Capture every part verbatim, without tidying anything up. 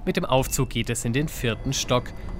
Mit dem Aufzug geht es in den vierten Stock.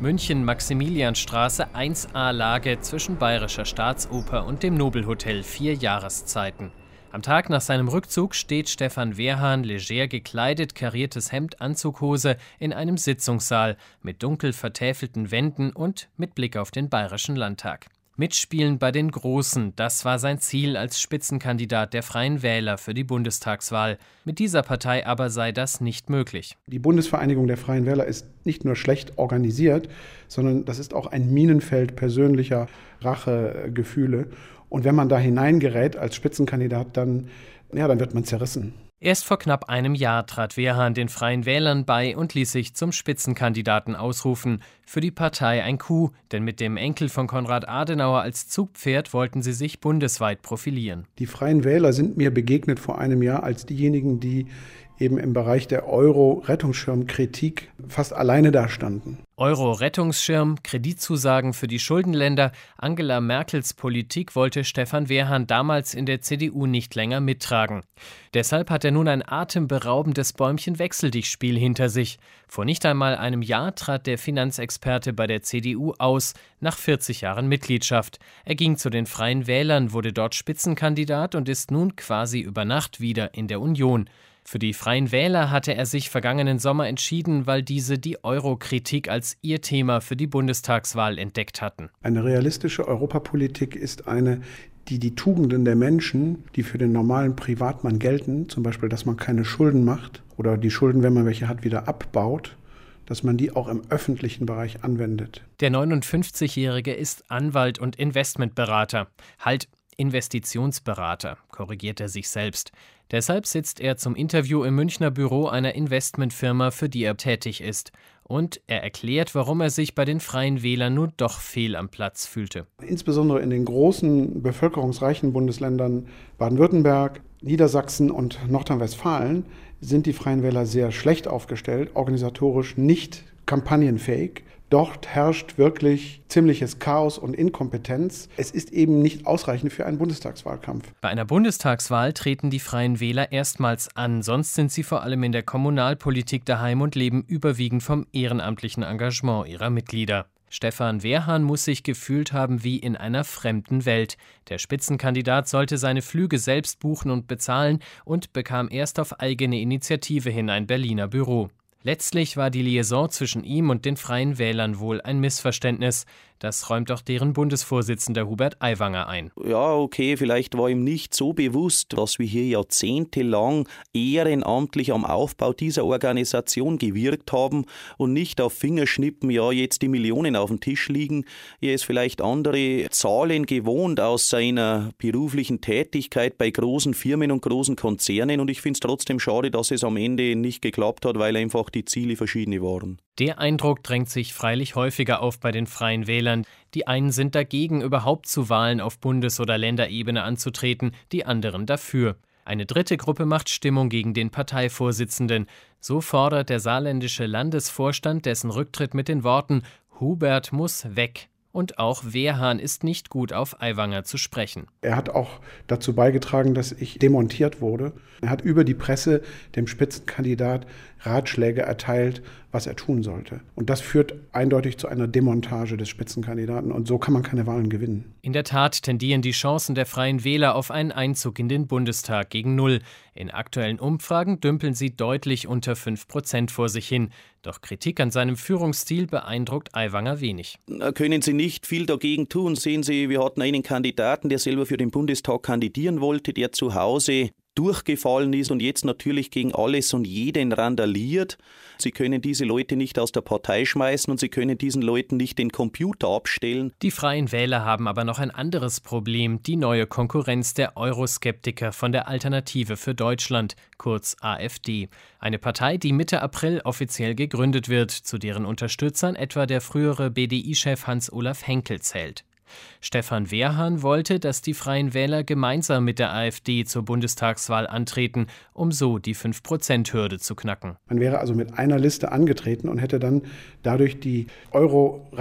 München-Maximilianstraße eins a Lage zwischen Bayerischer Staatsoper und dem Nobelhotel Vier Jahreszeiten. Am Tag nach seinem Rückzug steht Stefan Wehrhahn, leger gekleidet, kariertes Hemd, Anzughose, in einem Sitzungssaal mit dunkel vertäfelten Wänden und mit Blick auf den Bayerischen Landtag. Mitspielen bei den Großen, das war sein Ziel als Spitzenkandidat der Freien Wähler für die Bundestagswahl. Mit dieser Partei aber sei das nicht möglich. Die Bundesvereinigung der Freien Wähler ist nicht nur schlecht organisiert, sondern das ist auch ein Minenfeld persönlicher Rachegefühle. Und wenn man da hineingerät als Spitzenkandidat, dann, ja, dann wird man zerrissen. Erst vor knapp einem Jahr trat Wehrhahn den Freien Wählern bei und ließ sich zum Spitzenkandidaten ausrufen. Für die Partei ein Coup, denn mit dem Enkel von Konrad Adenauer als Zugpferd wollten sie sich bundesweit profilieren. Die Freien Wähler sind mir begegnet vor einem Jahr als diejenigen, die eben im Bereich der Euro-Rettungsschirmkritik fast alleine dastanden. Euro-Rettungsschirm, Kreditzusagen für die Schuldenländer. Angela Merkels Politik wollte Stefan Wehrhahn damals in der C D U nicht länger mittragen. Deshalb hat er nun ein atemberaubendes Bäumchen-Wechsel-dich-Spiel hinter sich. Vor nicht einmal einem Jahr trat der Finanzexperte bei der C D U aus, nach vierzig Jahren Mitgliedschaft. Er ging zu den Freien Wählern, wurde dort Spitzenkandidat und ist nun quasi über Nacht wieder in der Union. Für die Freien Wähler hatte er sich vergangenen Sommer entschieden, weil diese die Euro-Kritik als ihr Thema für die Bundestagswahl entdeckt hatten. Eine realistische Europapolitik ist eine, die die Tugenden der Menschen, die für den normalen Privatmann gelten, zum Beispiel, dass man keine Schulden macht oder die Schulden, wenn man welche hat, wieder abbaut, dass man die auch im öffentlichen Bereich anwendet. Der neunundfünfzigjährige ist Anwalt und Investmentberater. Halt, Investitionsberater, korrigiert er sich selbst. Deshalb sitzt er zum Interview im Münchner Büro einer Investmentfirma, für die er tätig ist. Und er erklärt, warum er sich bei den Freien Wählern nun doch fehl am Platz fühlte. Insbesondere in den großen, bevölkerungsreichen Bundesländern Baden-Württemberg, Niedersachsen und Nordrhein-Westfalen sind die Freien Wähler sehr schlecht aufgestellt, organisatorisch nicht kampagnenfähig. Dort herrscht wirklich ziemliches Chaos und Inkompetenz. Es ist eben nicht ausreichend für einen Bundestagswahlkampf. Bei einer Bundestagswahl treten die Freien Wähler erstmals an. Sonst sind sie vor allem in der Kommunalpolitik daheim und leben überwiegend vom ehrenamtlichen Engagement ihrer Mitglieder. Stefan Wehrhahn muss sich gefühlt haben wie in einer fremden Welt. Der Spitzenkandidat sollte seine Flüge selbst buchen und bezahlen und bekam erst auf eigene Initiative hin ein Berliner Büro. Letztlich war die Liaison zwischen ihm und den Freien Wählern wohl ein Missverständnis. Das räumt auch deren Bundesvorsitzender Hubert Aiwanger ein. Ja, okay, vielleicht war ihm nicht so bewusst, dass wir hier jahrzehntelang ehrenamtlich am Aufbau dieser Organisation gewirkt haben und nicht auf Fingerschnippen, ja, jetzt die Millionen auf dem Tisch liegen. Er ist vielleicht andere Zahlen gewohnt aus seiner beruflichen Tätigkeit bei großen Firmen und großen Konzernen und ich finde es trotzdem schade, dass es am Ende nicht geklappt hat, weil einfach die Ziele verschiedene waren. Der Eindruck drängt sich freilich häufiger auf bei den Freien Wählern. Die einen sind dagegen, überhaupt zu Wahlen auf Bundes- oder Länderebene anzutreten, die anderen dafür. Eine dritte Gruppe macht Stimmung gegen den Parteivorsitzenden. So fordert der saarländische Landesvorstand dessen Rücktritt mit den Worten „Hubert muss weg". Und auch Wehrhahn ist nicht gut auf Aiwanger zu sprechen. Er hat auch dazu beigetragen, dass ich demontiert wurde. Er hat über die Presse dem Spitzenkandidat Ratschläge erteilt, was er tun sollte. Und das führt eindeutig zu einer Demontage des Spitzenkandidaten. Und so kann man keine Wahlen gewinnen. In der Tat tendieren die Chancen der Freien Wähler auf einen Einzug in den Bundestag gegen Null. In aktuellen Umfragen dümpeln sie deutlich unter fünf Prozent vor sich hin. Doch Kritik an seinem Führungsstil beeindruckt Aiwanger wenig. Können Sie nicht viel dagegen tun? Sehen Sie, wir hatten einen Kandidaten, der selber für den Bundestag kandidieren wollte, der zu Hause durchgefallen ist und jetzt natürlich gegen alles und jeden randaliert. Sie können diese Leute nicht aus der Partei schmeißen und Sie können diesen Leuten nicht den Computer abstellen. Die Freien Wähler haben aber noch ein anderes Problem, die neue Konkurrenz der Euroskeptiker von der Alternative für Deutschland, kurz A f D. Eine Partei, die Mitte April offiziell gegründet wird, zu deren Unterstützern etwa der frühere B D I-Chef Hans-Olaf Henkel zählt. Stefan Wehrhahn wollte, dass die Freien Wähler gemeinsam mit der A f D zur Bundestagswahl antreten, um so die fünf Prozent Hürde zu knacken. Man wäre also mit einer Liste angetreten und hätte dann dadurch die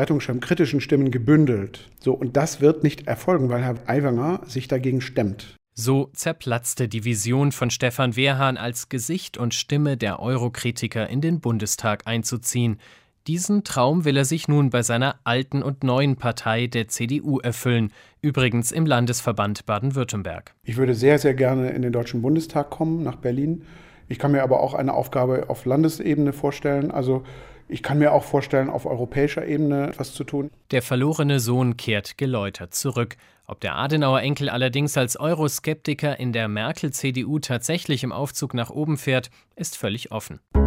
Euro-Rettungsschirm-kritischen Stimmen gebündelt. So, und das wird nicht erfolgen, weil Herr Aiwanger sich dagegen stemmt. So zerplatzte die Vision von Stefan Wehrhahn, als Gesicht und Stimme der Eurokritiker in den Bundestag einzuziehen. Diesen Traum will er sich nun bei seiner alten und neuen Partei, der C D U, erfüllen, übrigens im Landesverband Baden-Württemberg. Ich würde sehr, sehr gerne in den Deutschen Bundestag kommen, nach Berlin. Ich kann mir aber auch eine Aufgabe auf Landesebene vorstellen. Also ich kann mir auch vorstellen, auf europäischer Ebene etwas zu tun. Der verlorene Sohn kehrt geläutert zurück. Ob der Adenauer-Enkel allerdings als Euroskeptiker in der Merkel-C D U tatsächlich im Aufzug nach oben fährt, ist völlig offen.